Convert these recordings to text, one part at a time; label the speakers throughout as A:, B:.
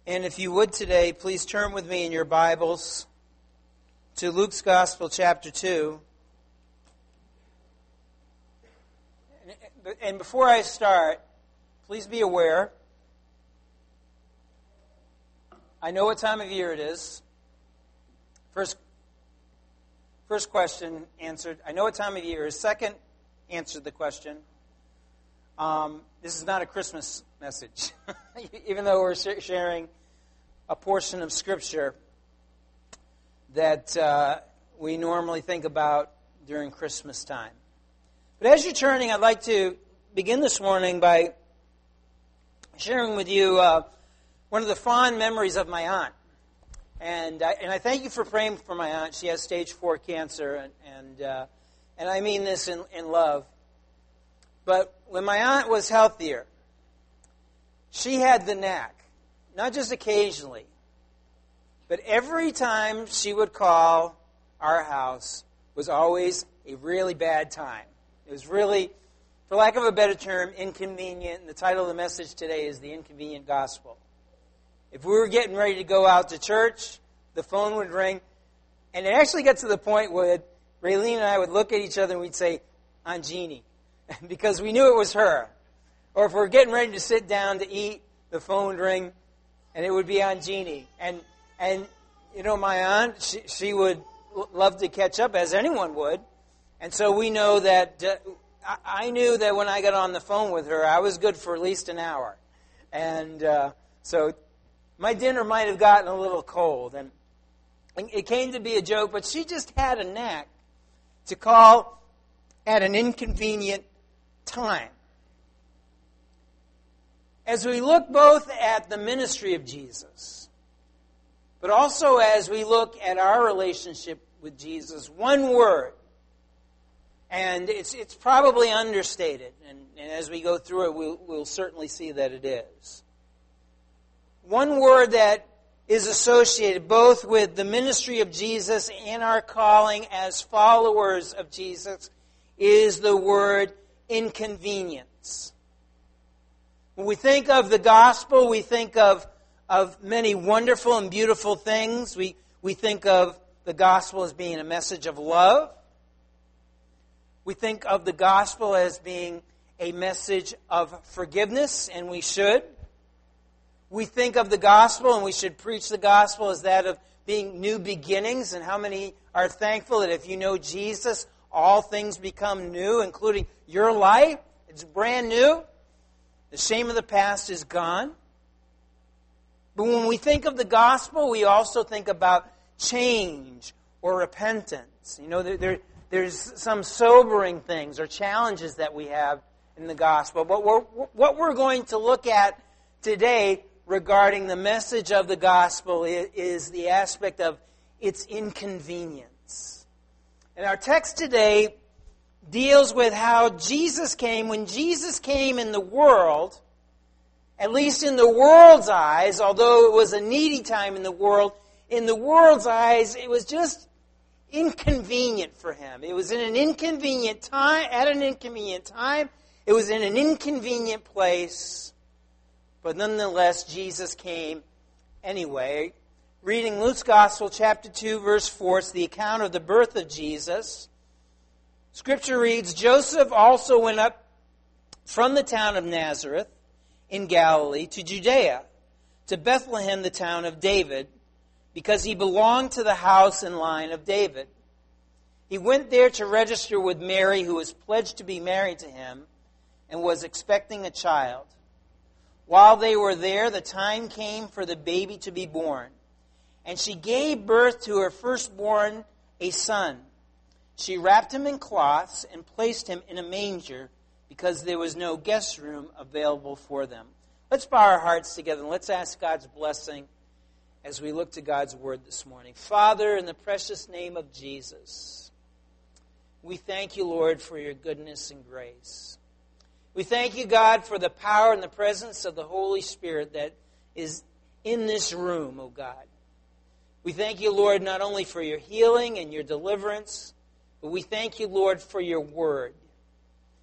A: And if you would today, please turn with me in your Bibles to Luke's Gospel, chapter 2. And before I start, please be aware, I know what time of year it is. First question answered. I know what time of year it is. Second, answered the question. This is not a Christmas message, even though we're sharing a portion of Scripture that we normally think about during Christmas time. But as you're turning, I'd like to begin this morning by sharing with you one of the fond memories of my aunt. And I thank you for praying for my aunt. She has stage 4 cancer, and I mean this in love. But when my aunt was healthier, she had the knack, not just occasionally, but every time she would call our house was always a really bad time. It was really, for lack of a better term, inconvenient. And the title of the message today is The Inconvenient Gospel. If we were getting ready to go out to church, the phone would ring. And it actually got to the point where Raylene and I would look at each other and we'd say, Aunt Jeannie, because we knew it was her. Or if we're getting ready to sit down to eat, the phone would ring and it would be Aunt Jeannie. And you know, my aunt, she would love to catch up, as anyone would. And so we know that, I knew that when I got on the phone with her, I was good for at least an hour. And so my dinner might have gotten a little cold. And it came to be a joke, but she just had a knack to call at an inconvenient time. As we look both at the ministry of Jesus, but also as we look at our relationship with Jesus, one word, and it's probably understated, and as we go through it, we'll certainly see that it is. One word that is associated both with the ministry of Jesus and our calling as followers of Jesus is the word inconvenience. When we think of the gospel, we think of many wonderful and beautiful things. We think of the gospel as being a message of love. We think of the gospel as being a message of forgiveness, and we should. We think of the gospel, and we should preach the gospel as that of being new beginnings, and how many are thankful that if you know Jesus, all things become new, including your life. It's brand new. The shame of the past is gone. But when we think of the gospel, we also think about change or repentance. You know, there's some sobering things or challenges that we have in the gospel. But what we're going to look at today regarding the message of the gospel is the aspect of its inconvenience. And our text today deals with how Jesus came. When Jesus came in the world, at least in the world's eyes, although it was a needy time in the world's eyes, it was just inconvenient for him. It was in an inconvenient time, at an inconvenient time. It was in an inconvenient place. But nonetheless, Jesus came anyway. Reading Luke's Gospel, chapter 2, verse 4, it's the account of the birth of Jesus. Scripture reads, Joseph also went up from the town of Nazareth in Galilee to Judea, to Bethlehem, the town of David, because he belonged to the house and line of David. He went there to register with Mary, who was pledged to be married to him, and was expecting a child. While they were there, the time came for the baby to be born, and she gave birth to her firstborn, a son. She wrapped him in cloths and placed him in a manger because there was no guest room available for them. Let's bow our hearts together and let's ask God's blessing as we look to God's word this morning. Father, in the precious name of Jesus, we thank you, Lord, for your goodness and grace. We thank you, God, for the power and the presence of the Holy Spirit that is in this room, oh God. We thank you, Lord, not only for your healing and your deliverance, but we thank you, Lord, for your word.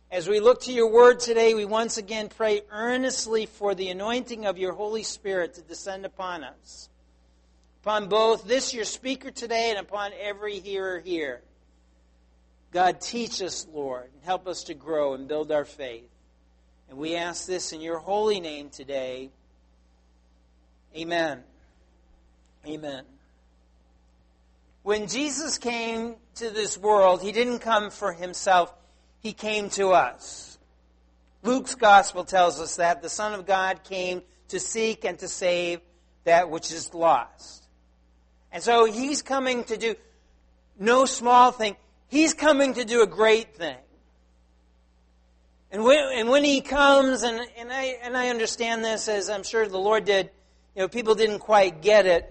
A: As we look to your word today, we once again pray earnestly for the anointing of your Holy Spirit to descend upon us. Upon both this, your speaker today, and upon every hearer here. God, teach us, Lord, and help us to grow and build our faith. And we ask this in your holy name today. Amen. Amen. When Jesus came to this world, he didn't come for himself. He came to us. Luke's gospel tells us that the Son of God came to seek and to save that which is lost. And so he's coming to do no small thing. He's coming to do a great thing. And when he comes, and I understand this, as I'm sure the Lord did, people didn't quite get it.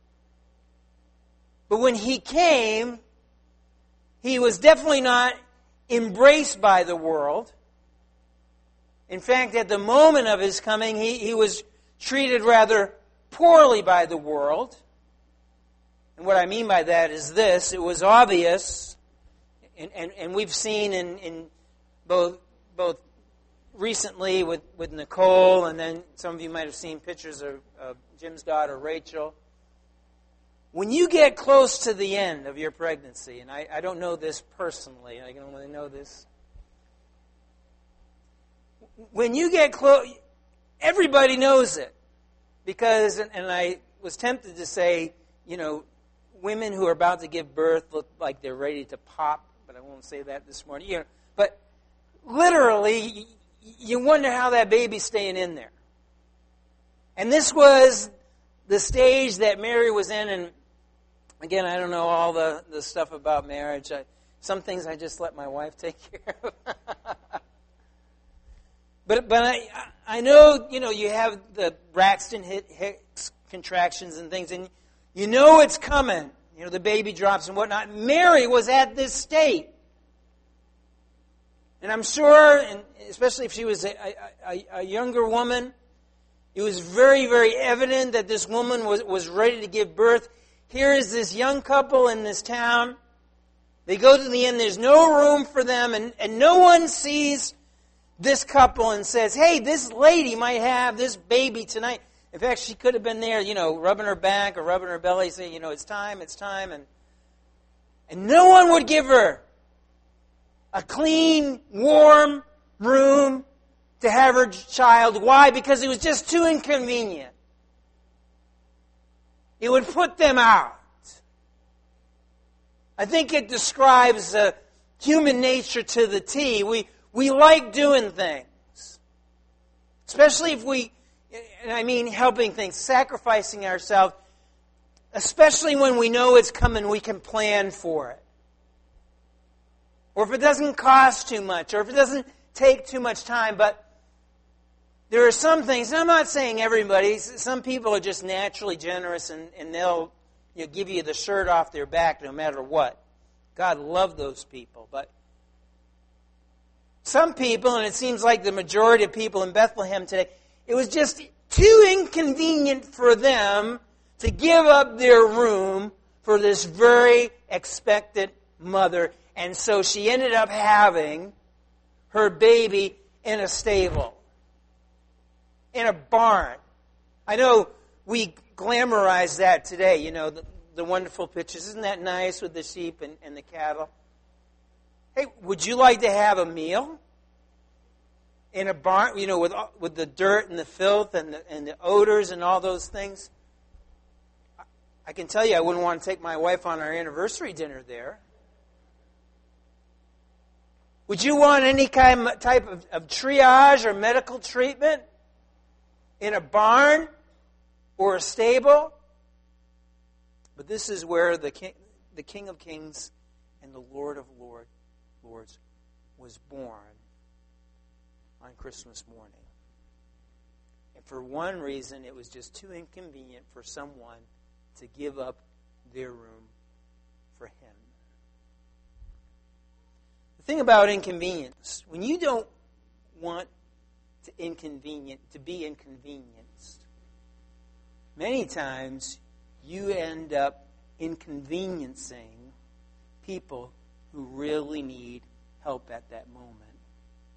A: But when he came, he was definitely not embraced by the world. In fact, at the moment of his coming, he was treated rather poorly by the world. And what I mean by that is this: it was obvious, and we've seen in both recently with Nicole, and then some of you might have seen pictures of Jim's daughter, Rachel. When you get close to the end of your pregnancy, and I don't know this personally, I can only know this. When you get close, everybody knows it. Because, and I was tempted to say, women who are about to give birth look like they're ready to pop, but I won't say that this morning. But literally, you wonder how that baby's staying in there. And this was the stage that Mary was in, and again, I don't know all the stuff about marriage. Some things I just let my wife take care of. But I know, you have the Braxton Hicks contractions and things, and you know it's coming. The baby drops and whatnot. Mary was at this state. And I'm sure, and especially if she was a younger woman, it was very, very evident that this woman was ready to give birth. Here is this young couple in this town. They go to the end. There's no room for them. And no one sees this couple and says, hey, this lady might have this baby tonight. In fact, she could have been there, rubbing her back or rubbing her belly, saying, it's time. And no one would give her a clean, warm room to have her child. Why? Because it was just too inconvenient. It would put them out. I think it describes human nature to the T. We like doing things. Especially if helping things, sacrificing ourselves. Especially when we know it's coming, we can plan for it. Or if it doesn't cost too much, or if it doesn't take too much time, but there are some things, and I'm not saying everybody, some people are just naturally generous and they'll give you the shirt off their back no matter what. God love those people. But some people, and it seems like the majority of people in Bethlehem today, it was just too inconvenient for them to give up their room for this very expectant mother. And so she ended up having her baby in a stable. In a barn. I know we glamorize that today, the wonderful pictures. Isn't that nice with the sheep and the cattle? Hey, would you like to have a meal in a barn, with the dirt and the filth and the odors and all those things? I can tell you I wouldn't want to take my wife on our anniversary dinner there. Would you want any type of triage or medical treatment in a barn or a stable? But this is where the King of Kings and the Lord of Lords was born on Christmas morning. And for one reason, it was just too inconvenient for someone to give up their room for him. The thing about inconvenience, when you don't want to be inconvenienced, many times you end up inconveniencing people who really need help at that moment.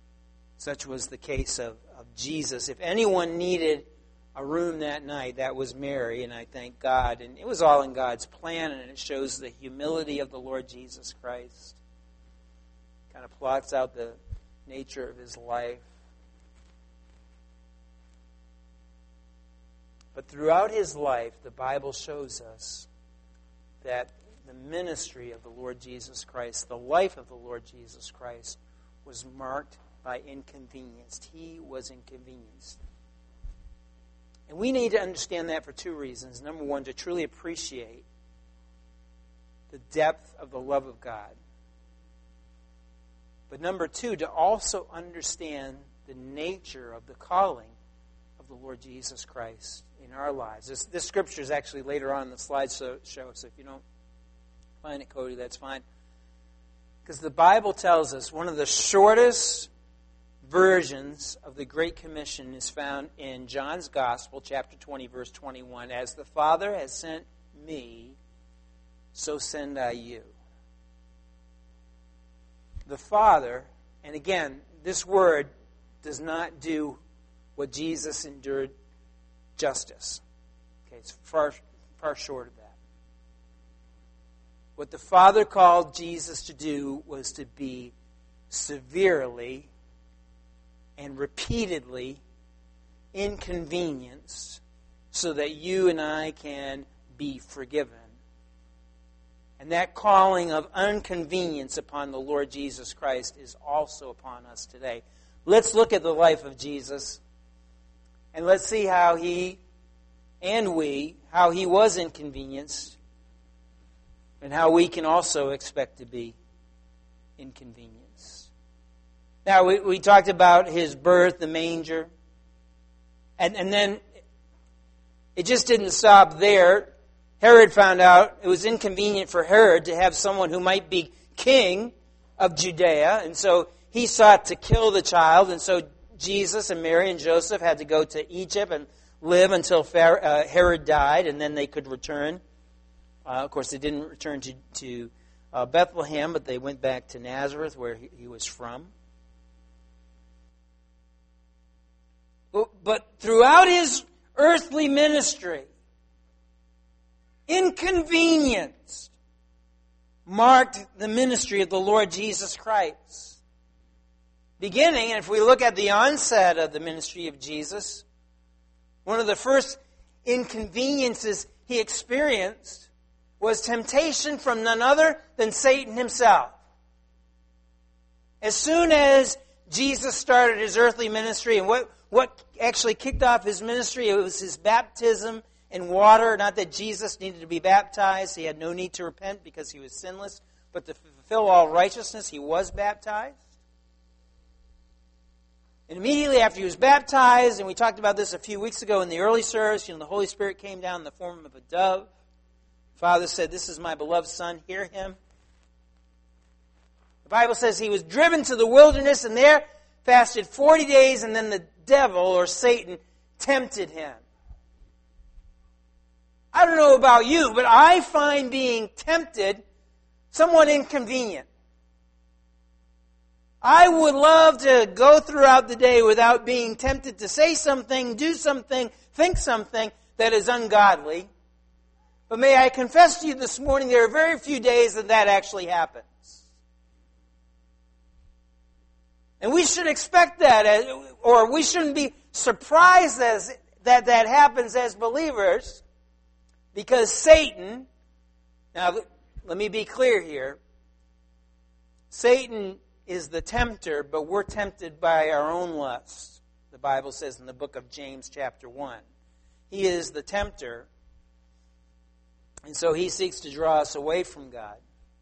A: Such was the case of Jesus. If anyone needed a room that night, that was Mary, and I thank God. And it was all in God's plan, and it shows the humility of the Lord Jesus Christ. Kind of plots out the nature of his life. But throughout his life, the Bible shows us that the ministry of the Lord Jesus Christ, the life of the Lord Jesus Christ, was marked by inconvenience. He was inconvenienced. And we need to understand that for two reasons. Number one, to truly appreciate the depth of the love of God. But number two, to also understand the nature of the calling of the Lord Jesus Christ in our lives. This scripture is actually later on in the slideshow, so if you don't find it, Cody, that's fine. Because the Bible tells us one of the shortest versions of the Great Commission is found in John's Gospel, chapter 20, verse 21. As the Father has sent me, so send I you. The Father, and again, this word does not do what Jesus endured justice. Okay, it's far short of that. What the Father called Jesus to do was to be severely and repeatedly inconvenienced so that you and I can be forgiven. And that calling of inconvenience upon the Lord Jesus Christ is also upon us today. Let's look at the life of Jesus, and let's see how he was inconvenienced, and how we can also expect to be inconvenienced. Now, we talked about his birth, the manger, and then it just didn't stop there. Herod found out it was inconvenient for Herod to have someone who might be king of Judea, and so he sought to kill the child, and so Jesus and Mary and Joseph had to go to Egypt and live until Herod died, and then they could return. Of course, they didn't return to Bethlehem, but they went back to Nazareth, where he was from. But throughout his earthly ministry, inconvenience marked the ministry of the Lord Jesus Christ. Beginning, and if we look at the onset of the ministry of Jesus, one of the first inconveniences he experienced was temptation from none other than Satan himself. As soon as Jesus started his earthly ministry, and what actually kicked off his ministry, it was his baptism in water. Not that Jesus needed to be baptized. He had no need to repent because he was sinless. But to fulfill all righteousness, he was baptized. And immediately after he was baptized, and we talked about this a few weeks ago in the early service, the Holy Spirit came down in the form of a dove. The Father said, "This is my beloved Son, hear him." The Bible says he was driven to the wilderness and there fasted 40 days, and then the devil, or Satan, tempted him. I don't know about you, but I find being tempted somewhat inconvenient. I would love to go throughout the day without being tempted to say something, do something, think something that is ungodly. But may I confess to you this morning, there are very few days that actually happens. And we should expect that, or we shouldn't be surprised that happens as believers, because Satan, now let me be clear here, Satan is the tempter, but we're tempted by our own lusts. The Bible says in the book of James chapter 1. He is the tempter, and so he seeks to draw us away from God.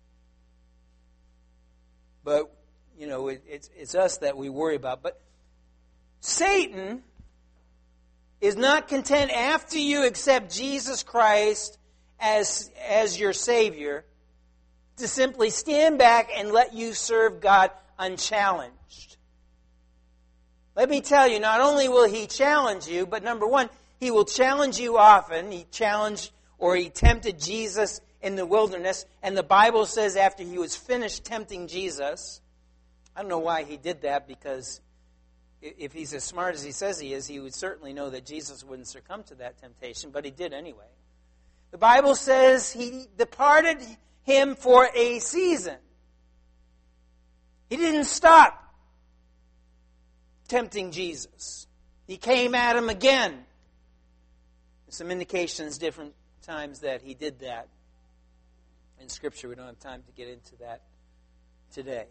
A: But, it's us that we worry about. But Satan is not content after you accept Jesus Christ as your Savior to simply stand back and let you serve God unchallenged. Let me tell you, not only will he challenge you, but number one, he will challenge you often. He tempted Jesus in the wilderness, and the Bible says after he was finished tempting Jesus, I don't know why he did that, because if he's as smart as he says he is, he would certainly know that Jesus wouldn't succumb to that temptation, but he did anyway. The Bible says he departed him for a season. He didn't stop tempting Jesus. He came at him again. There's some indications different times that he did that in Scripture. We don't have time to get into that today.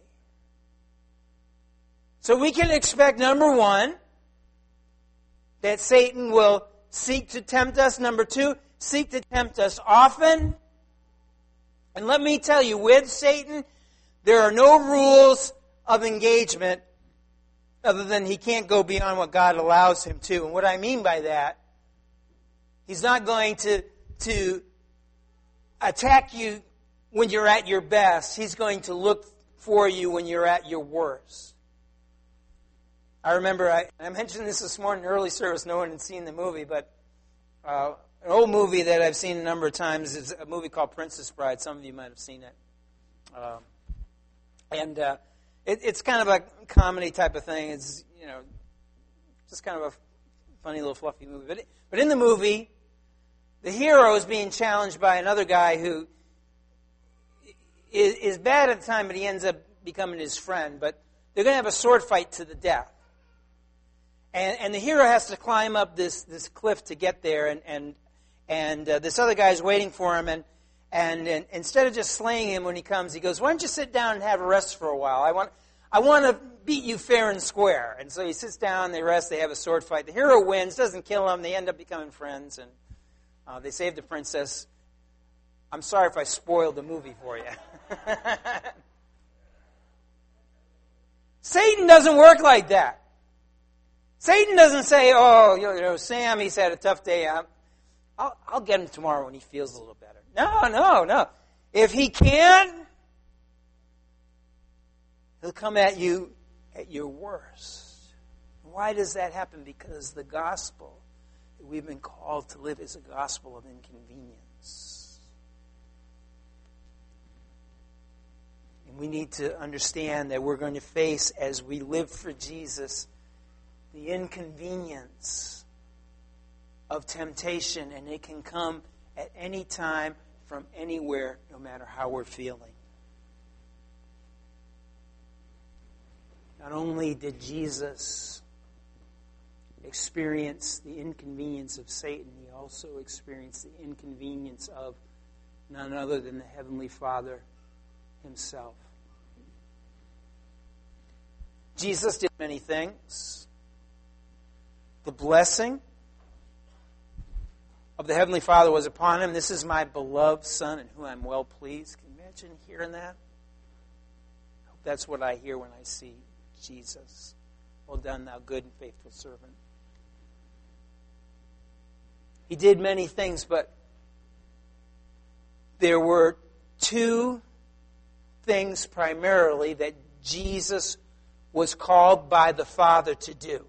A: So we can expect, number one, that Satan will seek to tempt us. Number two, seek to tempt us often. And let me tell you, with Satan, there are no rules of engagement other than he can't go beyond what God allows him to. And what I mean by that, he's not going to attack you when you're at your best. He's going to look for you when you're at your worst. I remember, I mentioned this morning in early service, no one had seen the movie, but an old movie that I've seen a number of times is a movie called Princess Bride. Some of you might have seen it. It's kind of a comedy type of thing. It's, just kind of a funny little fluffy movie. But in the movie, the hero is being challenged by another guy who is bad at the time, but he ends up becoming his friend. But they're going to have a sword fight to the death. And the hero has to climb up this cliff to get there, and this other guy's waiting for him, and instead of just slaying him when he comes, he goes, "Why don't you sit down and have a rest for a while? I want to beat you fair and square." And so he sits down, they rest, they have a sword fight. The hero wins, doesn't kill him, they end up becoming friends, and they save the princess. I'm sorry if I spoiled the movie for you. Satan doesn't work like that. Satan doesn't say, "Oh, Sam, he's had a tough day. I'll get him tomorrow when he feels a little better." No. If he can, he'll come at you at your worst. Why does that happen? Because the gospel that we've been called to live is a gospel of inconvenience. And we need to understand that we're going to face, as we live for Jesus, the inconvenience of temptation, and it can come at any time, from anywhere, no matter how we're feeling. Not only did Jesus experience the inconvenience of Satan, he also experienced the inconvenience of none other than the Heavenly Father himself. Jesus did many things. The blessing of the Heavenly Father was upon him. "This is my beloved Son in whom I'm well pleased." Can you imagine hearing that? I hope that's what I hear when I see Jesus. "Well done, thou good and faithful servant." He did many things, but there were two things primarily that Jesus was called by the Father to do.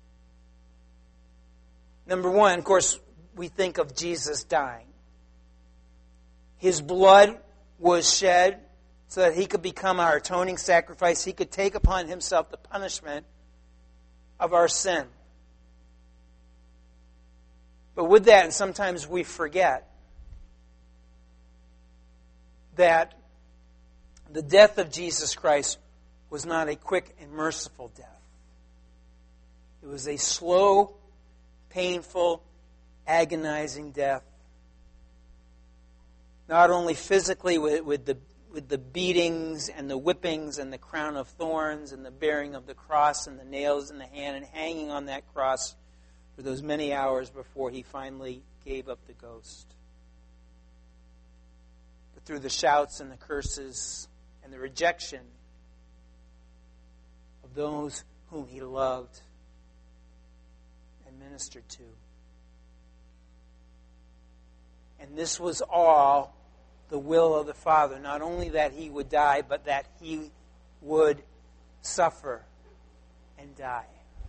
A: Number one, of course, we think of Jesus dying. His blood was shed so that he could become our atoning sacrifice. He could take upon himself the punishment of our sin. But with that, and sometimes we forget, that the death of Jesus Christ was not a quick and merciful death. It was a slow, painful, agonizing death. Not only physically with the beatings and the whippings and the crown of thorns and the bearing of the cross and the nails in the hand and hanging on that cross for those many hours before he finally gave up the ghost. But through the shouts and the curses and the rejection of those whom he loved and ministered to. And this was all the will of the Father. Not only that he would die, but that he would suffer and die.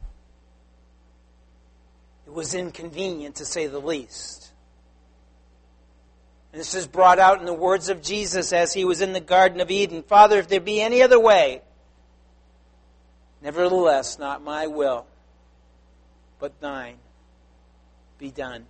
A: It was inconvenient, to say the least. And this is brought out in the words of Jesus as he was in the Garden of Eden. "Father, if there be any other way, Nevertheless, not my will, but thine be done.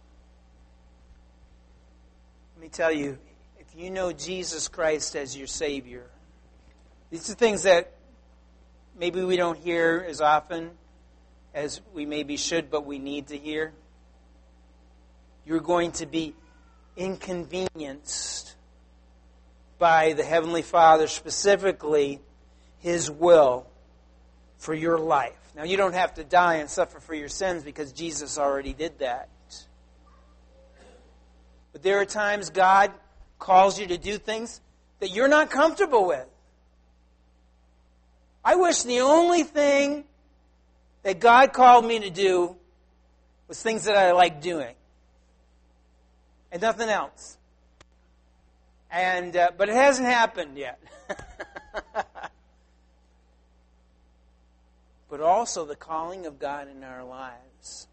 A: Let me tell you, if you know Jesus Christ as your Savior, these are things that maybe we don't hear as often as we maybe should, but we need to hear. You're going to be inconvenienced by the Heavenly Father, specifically His will for your life. Now, you don't have to die and suffer for your sins because Jesus already did that. But there are times God calls you to do things that you're not comfortable with. I wish the only thing that God called me to do was things that I like doing. And nothing else. But it hasn't happened yet. But also the calling of God in our lives.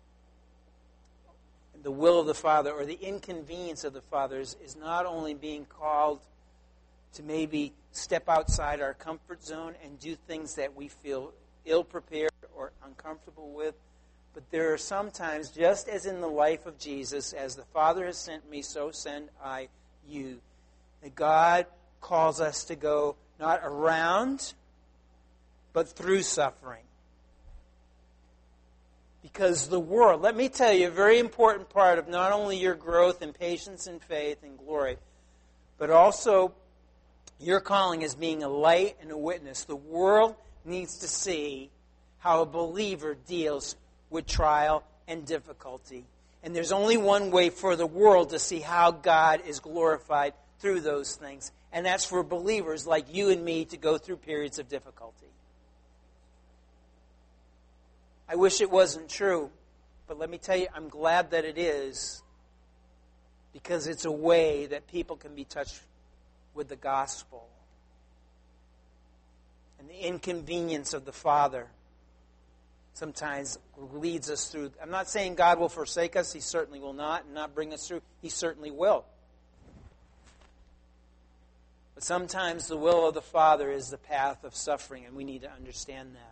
A: The will of the Father, or the inconvenience of the Father, is not only being called to maybe step outside our comfort zone and do things that we feel ill-prepared or uncomfortable with, but there are sometimes, just as in the life of Jesus, as the Father has sent me, so send I you, that God calls us to go not around, but through suffering. Because the world, let me tell you, a very important part of not only your growth and patience and faith and glory, but also your calling as being a light and a witness. The world needs to see how a believer deals with trial and difficulty. And there's only one way for the world to see how God is glorified through those things. And that's for believers like you and me to go through periods of difficulty. I wish it wasn't true, but let me tell you, I'm glad that it is, because it's a way that people can be touched with the gospel. And the inconvenience of the Father sometimes leads us through. I'm not saying God will forsake us. He certainly will not, and not bring us through. He certainly will. But sometimes the will of the Father is the path of suffering, and we need to understand that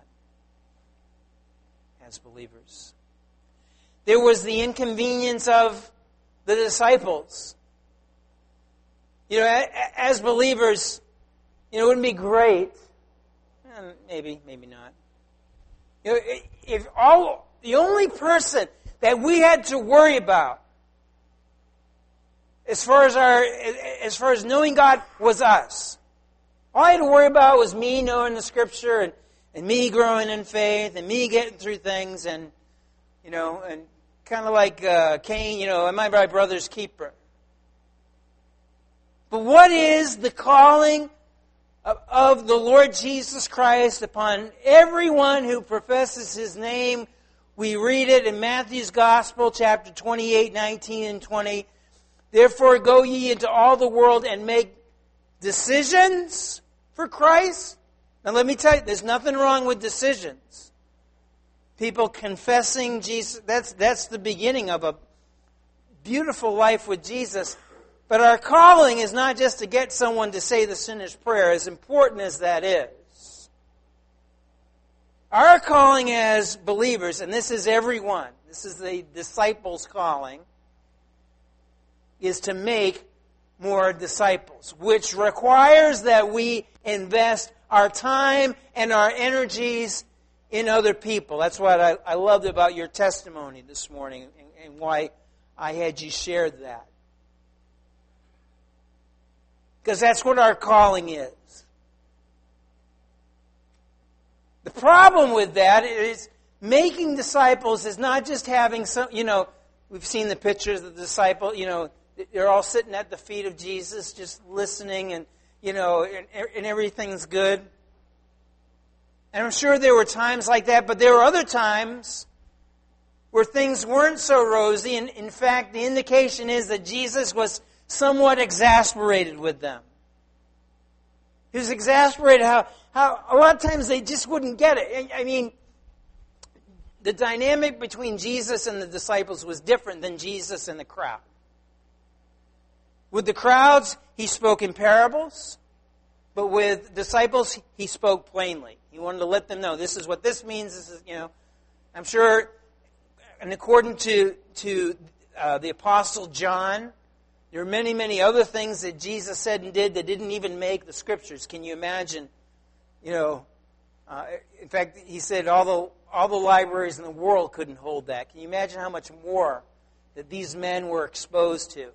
A: as believers. There was the inconvenience of the disciples. You know, as believers, it wouldn't be great. Maybe not. If the only person that we had to worry about as far as knowing God was us. All I had to worry about was me knowing the Scripture and me growing in faith and me getting through things and kind of like Cain, am I my brother's keeper? But what is the calling of the Lord Jesus Christ upon everyone who professes His name? We read it in Matthew's Gospel, chapter 28, 19 and 20. Therefore go ye into all the world and make decisions for Christ. Now let me tell you, there's nothing wrong with decisions. People confessing Jesus, that's the beginning of a beautiful life with Jesus. But our calling is not just to get someone to say the sinner's prayer, as important as that is. Our calling as believers, and this is everyone, this is the disciples' calling, is to make more disciples, which requires that we invest our time and our energies in other people. That's what I loved about your testimony this morning and why I had you share that. Because that's what our calling is. The problem with that is making disciples is not just having some, we've seen the pictures of the disciple, they're all sitting at the feet of Jesus just listening and everything's good. And I'm sure there were times like that, but there were other times where things weren't so rosy. And in fact, the indication is that Jesus was somewhat exasperated with them. He was exasperated how a lot of times they just wouldn't get it. I mean, the dynamic between Jesus and the disciples was different than Jesus and the crowd. With the crowds, He spoke in parables, but with disciples, He spoke plainly. He wanted to let them know, this is what this means. This is, I'm sure, and according to the Apostle John, there are many, many other things that Jesus said and did that didn't even make the Scriptures. Can you imagine? In fact, he said all the libraries in the world couldn't hold that. Can you imagine how much more that these men were exposed to?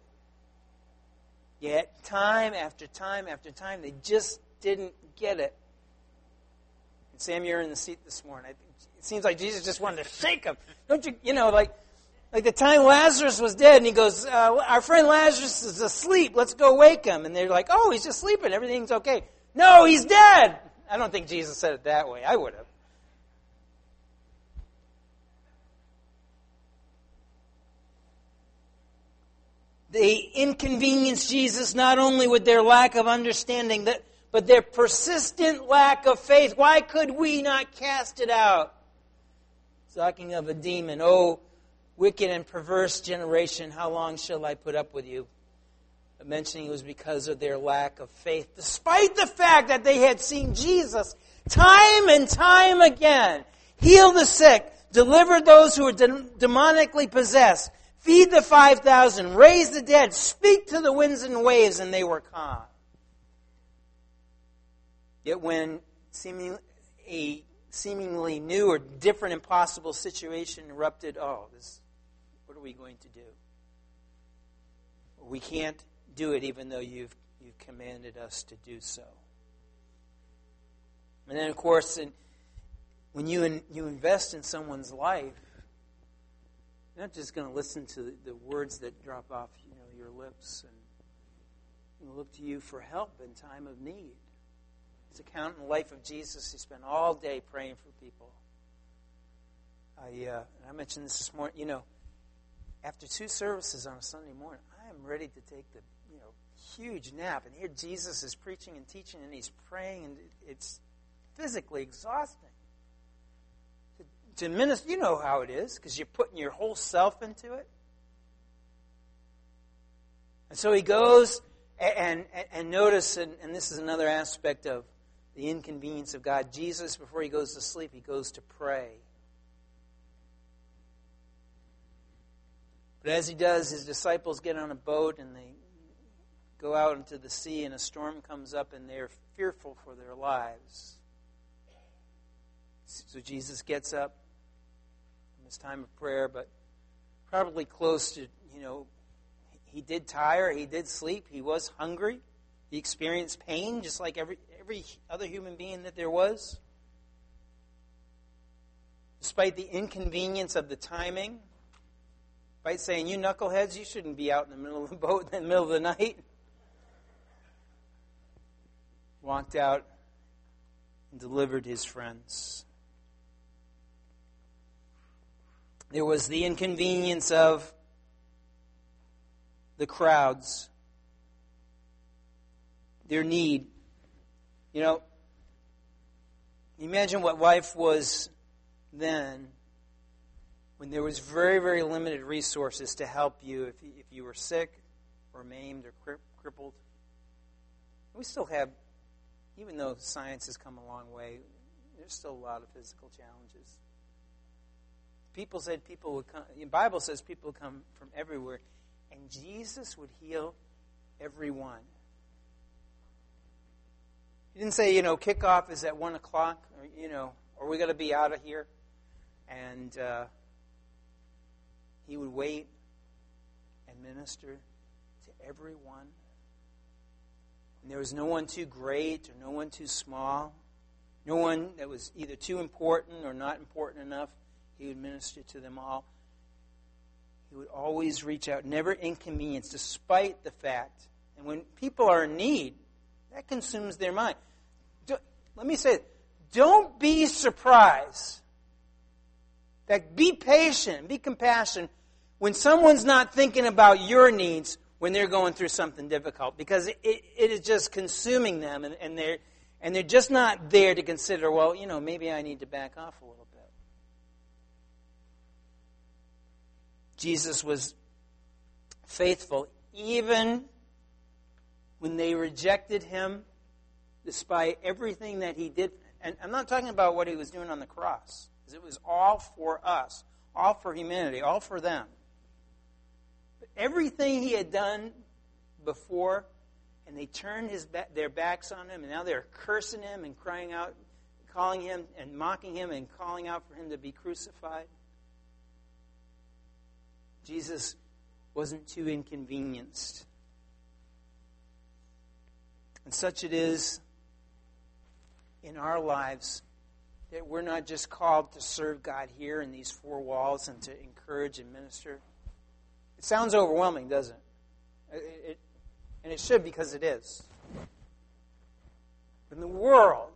A: Yet, time after time after time, they just didn't get it. And Sam, you're in the seat this morning. It seems like Jesus just wanted to shake them. Don't you, like the time Lazarus was dead, and he goes, our friend Lazarus is asleep. Let's go wake him. And they're like, oh, he's just sleeping. Everything's okay. No, he's dead. I don't think Jesus said it that way. I would have. They inconvenienced Jesus not only with their lack of understanding, but their persistent lack of faith. Why could we not cast it out? Talking of a demon, oh, wicked and perverse generation, how long shall I put up with you? But mentioning it was because of their lack of faith, despite the fact that they had seen Jesus time and time again heal the sick, deliver those who were demonically possessed, feed the 5,000, raise the dead, speak to the winds and waves, and they were calm. Yet when a seemingly new or different impossible situation erupted, what are we going to do? We can't do it even though you've commanded us to do so. And then, of course, when you invest in someone's life, you're not just going to listen to the words that drop off your lips and look to you for help in time of need. His account in the life of Jesus, he spent all day praying for people. I mentioned this morning, after 2 services on a Sunday morning, I am ready to take the huge nap. And here Jesus is preaching and teaching, and he's praying, and it's physically exhausting. To minister, you know how it is, because you're putting your whole self into it. And so he goes, and notice, and this is another aspect of the inconvenience of God. Jesus, before he goes to sleep, he goes to pray. But as he does, his disciples get on a boat and they go out into the sea, and a storm comes up, and they're fearful for their lives. So Jesus gets up from his time of prayer, but probably close to, he did tire, he did sleep, he was hungry, he experienced pain just like every other human being that there was. Despite the inconvenience of the timing, despite saying, you knuckleheads, you shouldn't be out in the middle of the boat in the middle of the night. Walked out and delivered his friends. There was the inconvenience of the crowds, their need. Imagine what life was then, when there was very, very limited resources to help you if you were sick or maimed or crippled. We still have, even though science has come a long way, there's still a lot of physical challenges. People said people would come. The Bible says people would come from everywhere, and Jesus would heal everyone. He didn't say, kickoff is at 1 o'clock, or we got to be out of here. And he would wait and minister to everyone. And there was no one too great or no one too small. No one that was either too important or not important enough. He would minister to them all. He would always reach out, never inconvenience, despite the fact. And when people are in need, that consumes their mind. Let me say, don't be surprised. In fact, be patient, be compassionate when someone's not thinking about your needs when they're going through something difficult, because it is just consuming them, and they're just not there to consider, well, maybe I need to back off a little bit. Jesus was faithful even when they rejected him, despite everything that he did. and I'm not talking about what he was doing on the cross. It was all for us, all for humanity, all for them. But everything he had done before, and they turned their backs on him, and now they're cursing him and crying out, calling him and mocking him and calling out for him to be crucified. Jesus wasn't too inconvenienced. And such it is in our lives that we're not just called to serve God here in these four walls and to encourage and minister. It sounds overwhelming, doesn't it? And it should, because it is. In the world,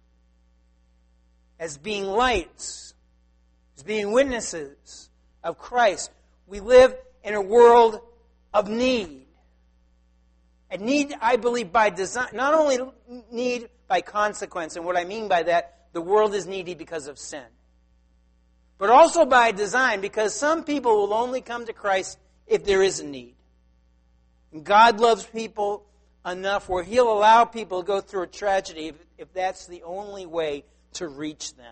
A: as being lights, as being witnesses of Christ, we live in a world of need. And need, I believe, by design, not only need by consequence, and what I mean by that, the world is needy because of sin. But also by design, because some people will only come to Christ if there is a need. And God loves people enough where He'll allow people to go through a tragedy if that's the only way to reach them.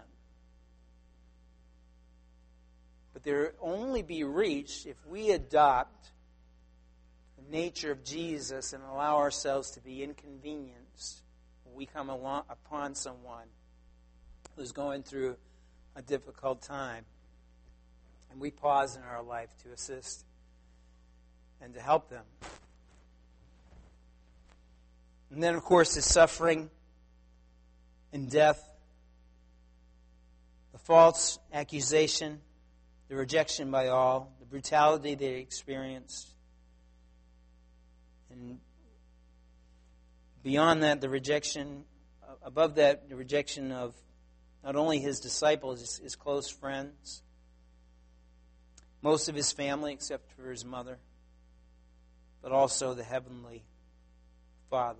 A: But they'll only be reached if we adopt the nature of Jesus and allow ourselves to be inconvenienced when we come upon someone who's going through a difficult time. And we pause in our life to assist and to help them. And then, of course, the suffering and death, the false accusation, the rejection by all, the brutality they experienced, and beyond that, the rejection, above that, the rejection of not only his disciples, his close friends, most of his family except for his mother, but also the Heavenly Father.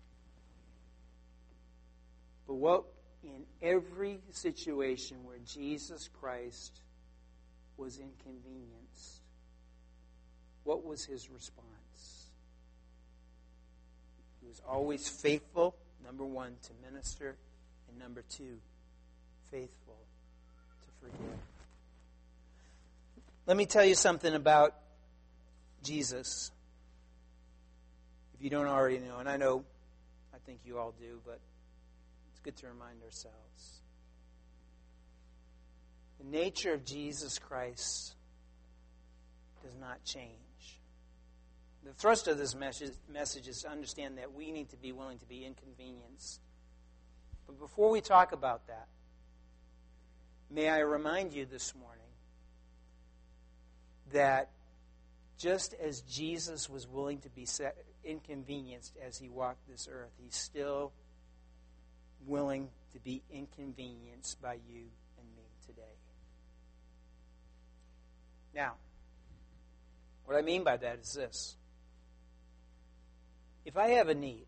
A: But what in every situation where Jesus Christ was inconvenienced, what was his response? He was always faithful, number one, to minister, and number two, faithful to forgive. Let me tell you something about Jesus. If you don't already know, and I think you all do, but it's good to remind ourselves. The nature of Jesus Christ does not change. The thrust of this message is to understand that we need to be willing to be inconvenienced. But before we talk about that, may I remind you this morning that just as Jesus was willing to be inconvenienced as he walked this earth, he's still willing to be inconvenienced by you and me today. Now, what I mean by that is this. If I have a need,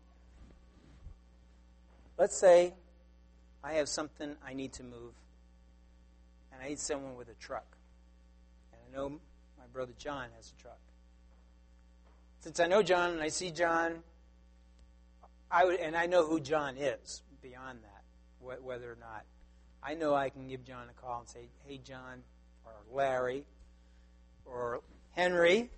A: let's say I have something I need to move, and I need someone with a truck. And I know my brother John has a truck. Since I know John and I see John, and I know who John is beyond that, whether or not. I know I can give John a call and say, hey, John, or Larry, or Henry,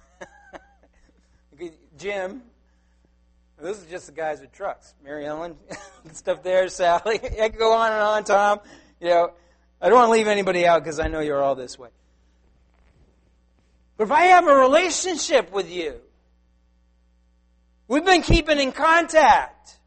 A: Jim. This is just the guys with trucks. Mary Ellen, stuff there, Sally. I could go on and on, Tom. I don't want to leave anybody out because I know you're all this way. But if I have a relationship with you, we've been keeping in contact.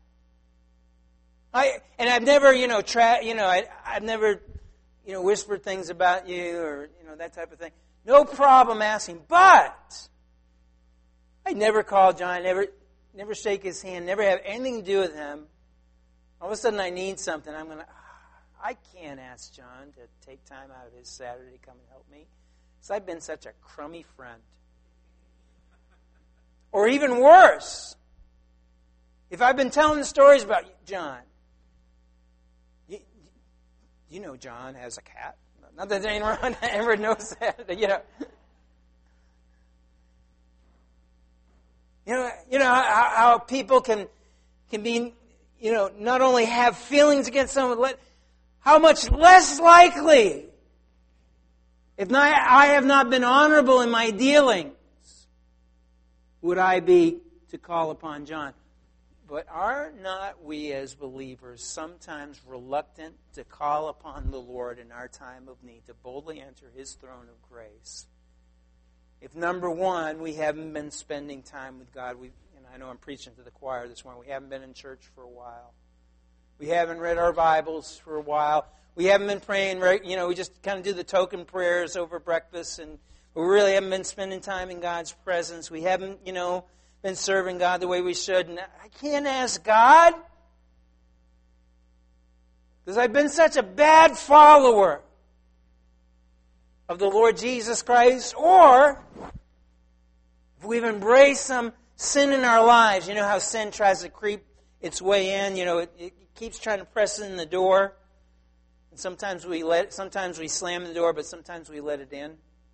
A: I've never, I've never, whispered things about you or, that type of thing. No problem asking. But I never call John, never shake his hand, never have anything to do with him. All of a sudden I need something. I can't ask John to take time out of his Saturday to come and help me. Because I've been such a crummy friend. Or even worse, if I've been telling stories about John. You know John has a cat. Not that anyone ever knows that, how people can be, not only have feelings against someone, how much less likely, if I have not been honorable in my dealings, would I be to call upon John? But are not we as believers sometimes reluctant to call upon the Lord in our time of need, to boldly enter His throne of grace? If, number one, we haven't been spending time with God, I know I'm preaching to the choir this morning, we haven't been in church for a while. We haven't read our Bibles for a while. We haven't been praying, we just kind of do the token prayers over breakfast, and we really haven't been spending time in God's presence. We haven't, been serving God the way we should. And I can't ask God because I've been such a bad follower of the Lord Jesus Christ. Or if we've embraced some sin in our lives, you know how sin tries to creep its way in. It keeps trying to press in the door. And sometimes we slam the door, but sometimes we let it in.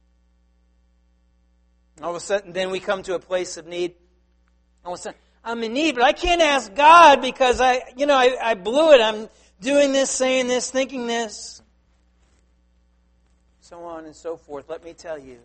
A: All of a sudden, then we come to a place of need. All of a sudden, I'm in need, but I can't ask God because I blew it. I'm doing this, saying this, thinking this, so on and so forth. Let me tell you,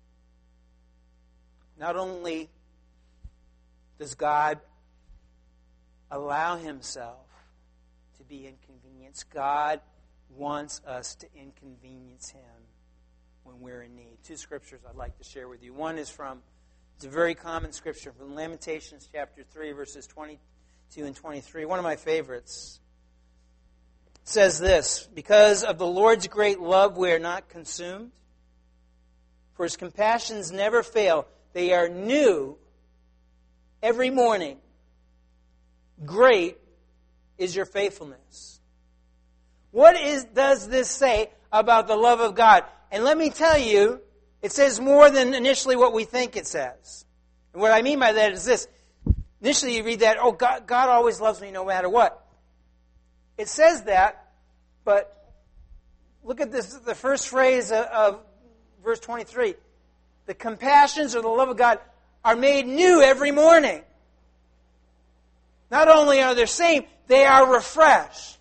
A: not only does God allow Himself to be inconvenienced, God wants us to inconvenience Him when we're in need. Two scriptures I'd like to share with you. One is it's a very common scripture from Lamentations chapter 3, verses 22 and 23. One of my favorites. It says this, because of the Lord's great love we are not consumed, for His compassions never fail. They are new every morning. Great is your faithfulness. What does this say about the love of God? And let me tell you, it says more than initially what we think it says. And what I mean by that is this. Initially you read that, God always loves me no matter what. It says that, but look at this, the first phrase of verse 23. The compassions or the love of God are made new every morning. Not only are they same, they are refreshed.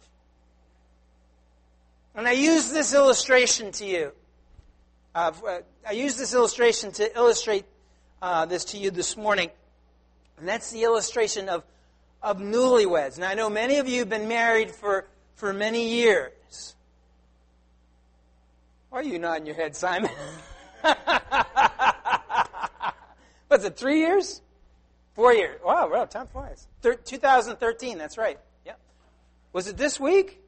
A: And I use this illustration to you. I use this illustration to illustrate this to you this morning. And that's the illustration of newlyweds. Now, I know many of you have been married for many years. Why are you nodding your head, Simon? What's it, 3 years? 4 years. Wow, time flies. 2013, that's right. Yeah. Was it this week?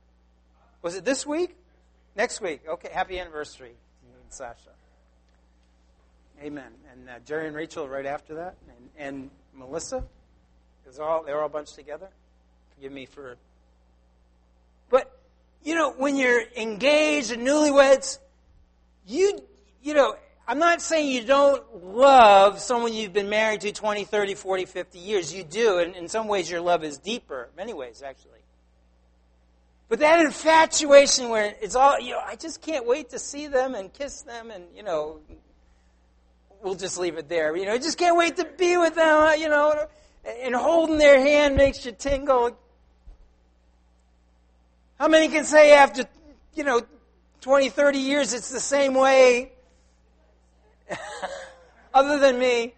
A: Next week. Okay, happy anniversary. Sasha. Amen. And Jerry and Rachel right after that. And Melissa. They were all bunched together. Forgive me for... But, when you're engaged and newlyweds, I'm not saying you don't love someone you've been married to 20, 30, 40, 50 years. You do, and in some ways your love is deeper. Many ways, actually. But that infatuation where it's all, I just can't wait to see them and kiss them and, we'll just leave it there. I just can't wait to be with them, and holding their hand makes you tingle. How many can say after, 20, 30 years it's the same way? Other than me.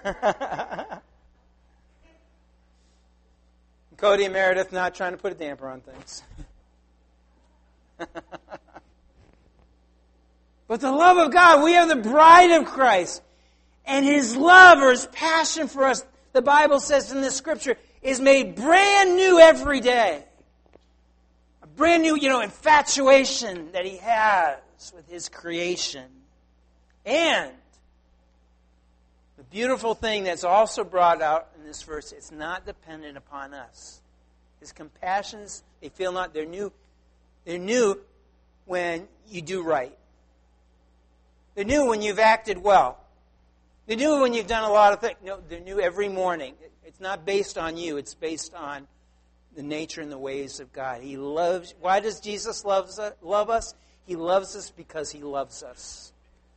A: Cody and Meredith not trying to put a damper on things. But the love of God, we are the bride of Christ. And His love or His passion for us, the Bible says in this scripture, is made brand new every day. A brand new, infatuation that He has with His creation. And the beautiful thing that's also brought out in this verse, it's not dependent upon us. His compassions, they feel not, they're new. They're new when you do right. They're new when you've acted well. They're new when you've done a lot of things. No, they're new every morning. It's not based on you. It's based on the nature and the ways of God. He loves. Why does Jesus love us? He loves us because He loves us.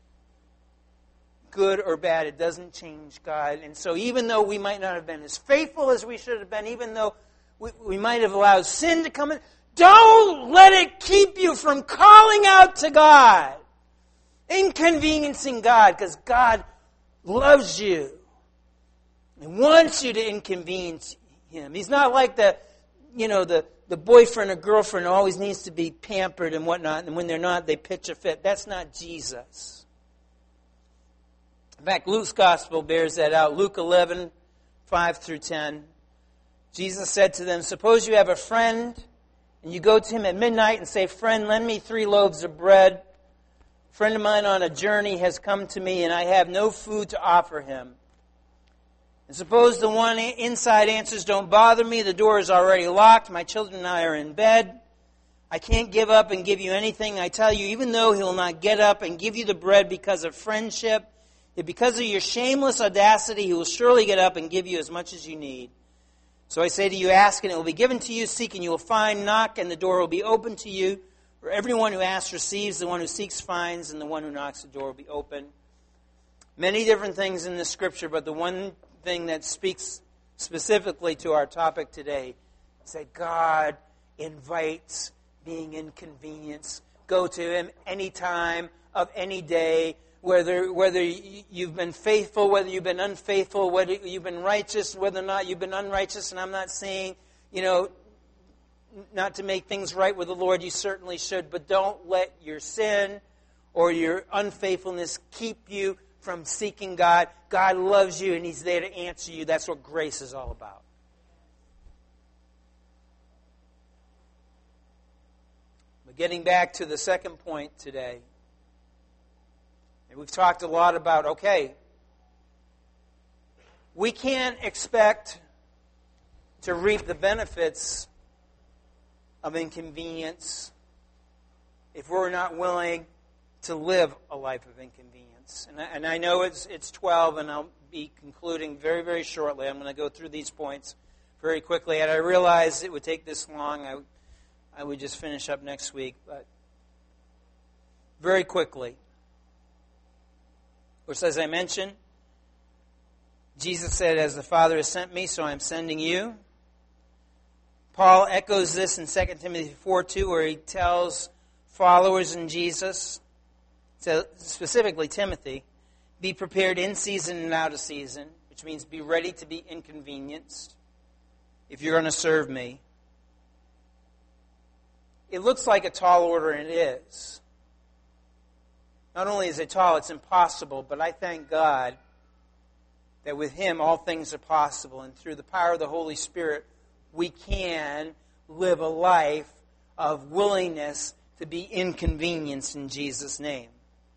A: Good or bad, it doesn't change God. And so even though we might not have been as faithful as we should have been, even though we might have allowed sin to come in. Don't let it keep you from calling out to God, inconveniencing God, because God loves you and wants you to inconvenience Him. He's not like the boyfriend or girlfriend who always needs to be pampered and whatnot, and when they're not, they pitch a fit. That's not Jesus. In fact, Luke's gospel bears that out. Luke 11, 5 through 10. Jesus said to them, suppose you have a friend, and you go to him at midnight and say, friend, lend me 3 loaves of bread. A friend of mine on a journey has come to me, and I have no food to offer him. And suppose the one inside answers, don't bother me, the door is already locked, my children and I are in bed. I can't give up and give you anything. I tell you, even though he will not get up and give you the bread because of friendship, if because of your shameless audacity, he will surely get up and give you as much as you need. So I say to you, ask and it will be given to you, seek and you will find, knock and the door will be opened to you. For everyone who asks receives, the one who seeks finds, and the one who knocks the door will be open. Many different things in this scripture, but the one thing that speaks specifically to our topic today is that God invites being inconvenienced. Go to Him any time of any day, whether you've been faithful, whether you've been unfaithful, whether you've been righteous, whether or not you've been unrighteous. And I'm not saying, not to make things right with the Lord. You certainly should, but don't let your sin or your unfaithfulness keep you from seeking God. God loves you and He's there to answer you. That's what grace is all about. But getting back to the second point today, and we've talked a lot about, we can't expect to reap the benefits of inconvenience if we're not willing to live a life of inconvenience. And I know it's 12, and I'll be concluding very, very shortly. I'm going to go through these points very quickly. And I realized it would take this long. I would just finish up next week. But very quickly. Of course, as I mentioned, Jesus said, as the Father has sent me, so I'm sending you. Paul echoes this in 2 Timothy 4:2, where he tells followers in Jesus, so specifically Timothy, be prepared in season and out of season, which means be ready to be inconvenienced if you're going to serve me. It looks like a tall order, and it is. Not only is it tall, it's impossible, but I thank God that with Him all things are possible, and through the power of the Holy Spirit, we can live a life of willingness to be inconvenienced in Jesus' name.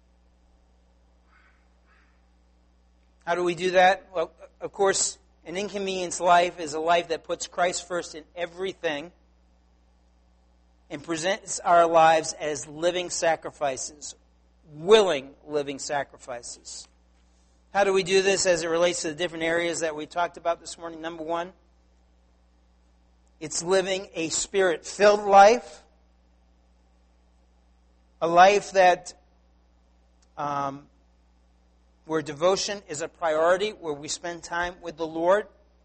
A: How do we do that? Well, of course, an inconvenienced life is a life that puts Christ first in everything and presents our lives as living sacrifices, willing living sacrifices. How do we do this as it relates to the different areas that we talked about this morning? Number one, it's living a Spirit-filled life, a life that where devotion is a priority, where we spend time with the Lord,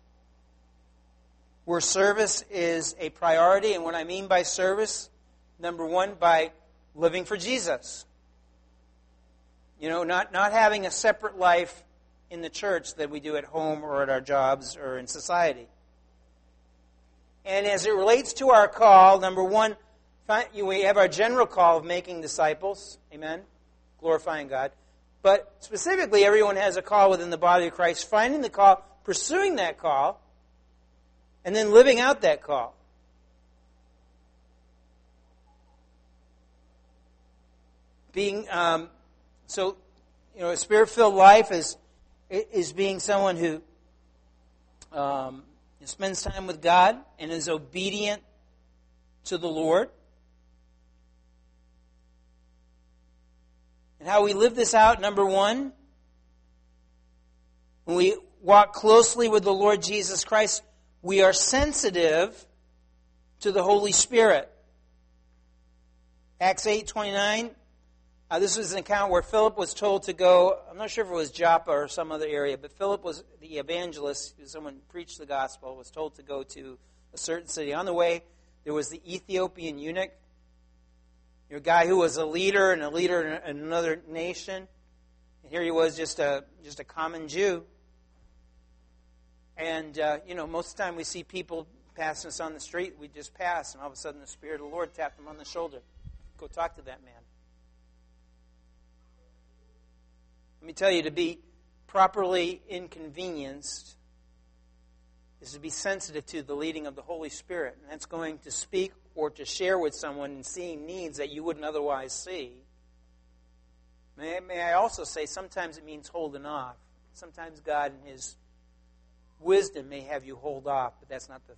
A: where service is a priority. And what I mean by service, number one, by living for Jesus. Not having a separate life in the church that we do at home or at our jobs or in society. And as it relates to our call, number one, we have our general call of making disciples. Amen? Glorifying God. But specifically, everyone has a call within the body of Christ, finding the call, pursuing that call, and then living out that call. Being a Spirit-filled life is being someone who spends time with God and is obedient to the Lord. And how we live this out, number one, when we walk closely with the Lord Jesus Christ, we are sensitive to the Holy Spirit. Acts 8:29. This was an account where Philip was told to go. I'm not sure if it was Joppa or some other area, but Philip was the evangelist, someone who preached the gospel, was told to go to a certain city. On the way, there was the Ethiopian eunuch, a guy who was a leader in another nation. And here he was, just a common Jew. And, most of the time we see people passing us on the street, we just pass, and all of a sudden the Spirit of the Lord tapped them on the shoulder. Go talk to that man. Let me tell you, to be properly inconvenienced is to be sensitive to the leading of the Holy Spirit. And that's going to speak or to share with someone and seeing needs that you wouldn't otherwise see. May I also say, sometimes it means holding off. Sometimes God in His wisdom may have you hold off, but that's not the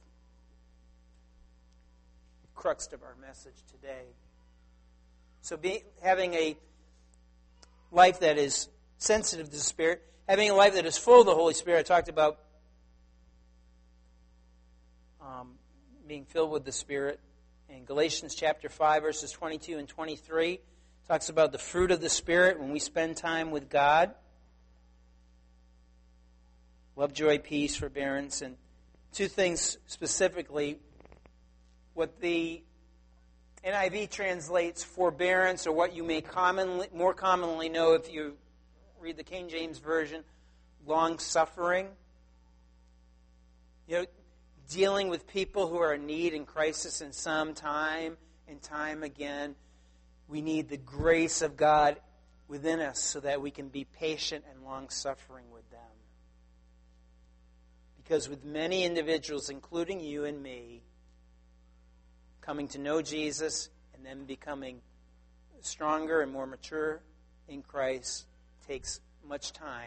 A: crux of our message today. So having a life that is sensitive to the Spirit, having a life that is full of the Holy Spirit. I talked about being filled with the Spirit. In Galatians chapter 5, verses 22 and 23, talks about the fruit of the Spirit when we spend time with God. Love, joy, peace, forbearance, and two things specifically. What the NIV translates forbearance, or what you may more commonly know if you read the King James Version, long-suffering. Dealing with people who are in need and crisis, and some time and time again, we need the grace of God within us so that we can be patient and long-suffering with them. Because with many individuals, including you and me, coming to know Jesus and then becoming stronger and more mature in Christ takes much time.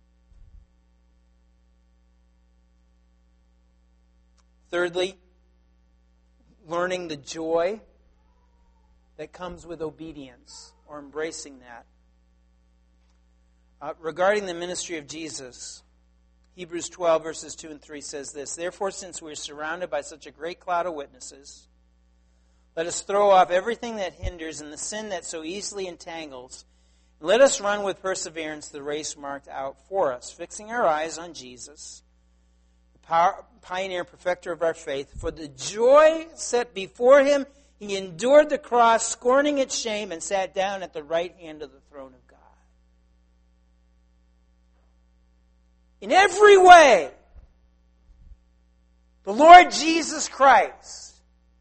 A: Thirdly, learning the joy that comes with obedience, or embracing that. Regarding the ministry of Jesus, Hebrews 12, verses 2 and 3 says this: Therefore, since we are surrounded by such a great cloud of witnesses, let us throw off everything that hinders and the sin that so easily entangles. And let us run with perseverance the race marked out for us, fixing our eyes on Jesus, the pioneer and perfecter of our faith. For the joy set before him, he endured the cross, scorning its shame, and sat down at the right hand of the throne of God. In every way, the Lord Jesus Christ,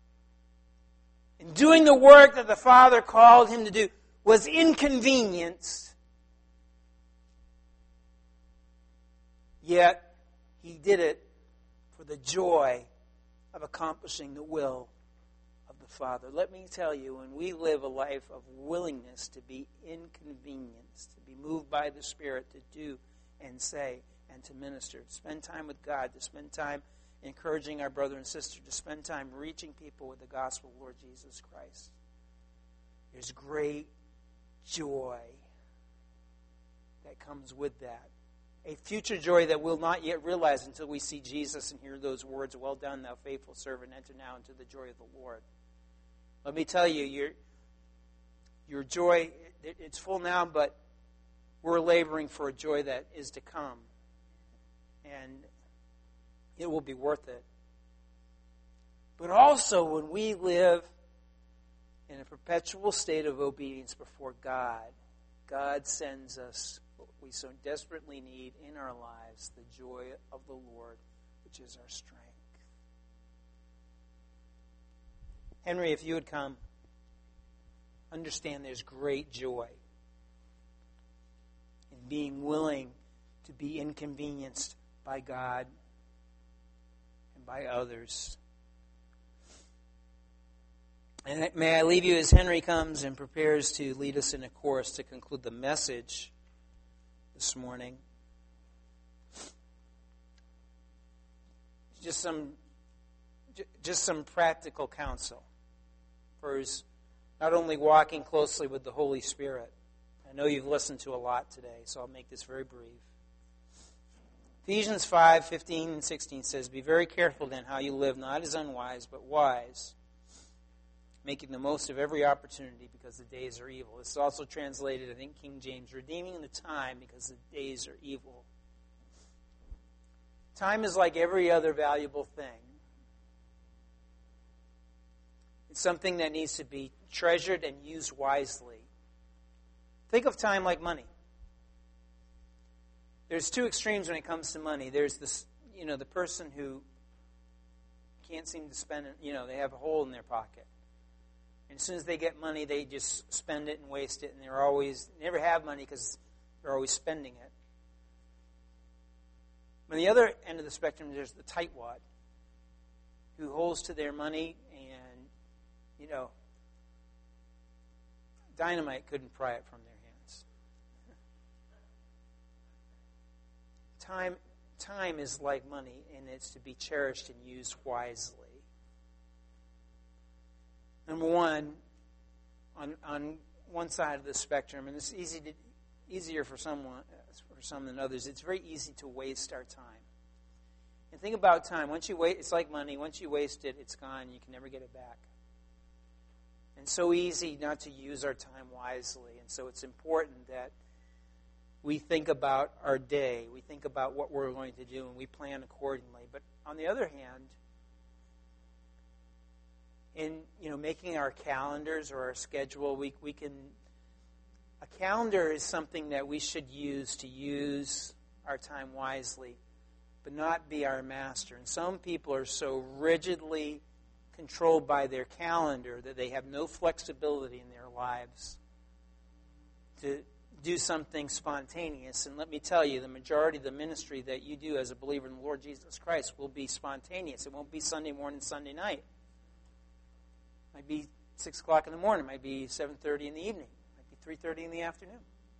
A: in doing the work that the Father called him to do, was inconvenienced, yet he did it for the joy of accomplishing the will of the Father. Let me tell you, when we live a life of willingness to be inconvenienced, to be moved by the Spirit to do and say and to minister, to spend time with God, to spend time encouraging our brother and sister, to spend time reaching people with the gospel of Lord Jesus Christ, there's great joy that comes with that. A future joy that we'll not yet realize until we see Jesus and hear those words, "Well done, thou faithful servant, enter now into the joy of the Lord." Let me tell you, your joy, it's full now, but we're laboring for a joy that is to come. And it will be worth it. But also, when we live in a perpetual state of obedience before God, God sends us what we so desperately need in our lives, the joy of the Lord, which is our strength. Henry, if you would come, understand there's great joy in being willing to be inconvenienced by God and by others. And may I leave you as Henry comes and prepares to lead us in a chorus to conclude the message this morning. Just some practical counsel for his not only walking closely with the Holy Spirit. I know you've listened to a lot today, so I'll make this very brief. Ephesians 5:15 and 16 says, "Be very careful then how you live, not as unwise, but wise, making the most of every opportunity because the days are evil." This is also translated, I think, King James, "redeeming the time because the days are evil." Time is like every other valuable thing. It's something that needs to be treasured and used wisely. Think of time like money. There's two extremes when it comes to money. There's this, the person who can't seem to spend it, they have a hole in their pocket. And as soon as they get money, they just spend it and waste it, and they never have money because they're always spending it. On the other end of the spectrum, there's the tightwad who holds to their money, and, dynamite couldn't pry it from their hands. Time is like money, and it's to be cherished and used wisely. Number one, on one side of the spectrum, and it's easier for some than others, it's very easy to waste our time. And think about time. It's like money. Once you waste it, it's gone. You can never get it back. And so easy not to use our time wisely. And so it's important that we think about our day. We think about what we're going to do, and we plan accordingly. But on the other hand, in making our calendars or our schedule, we can. A calendar is something that we should use our time wisely, but not be our master. And some people are so rigidly controlled by their calendar that they have no flexibility in their lives to do something spontaneous. And let me tell you, the majority of the ministry that you do as a believer in the Lord Jesus Christ will be spontaneous. It won't be Sunday morning, Sunday night. It might be 6 o'clock in the morning. It might be 7:30 in the evening. It might be 3:30 in the afternoon.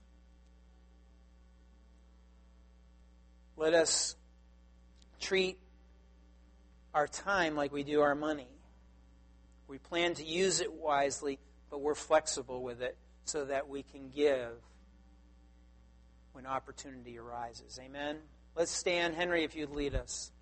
A: Let us treat our time like we do our money. We plan to use it wisely, but we're flexible with it so that we can give when opportunity arises. Amen? Let's stand. Henry, if you'd lead us.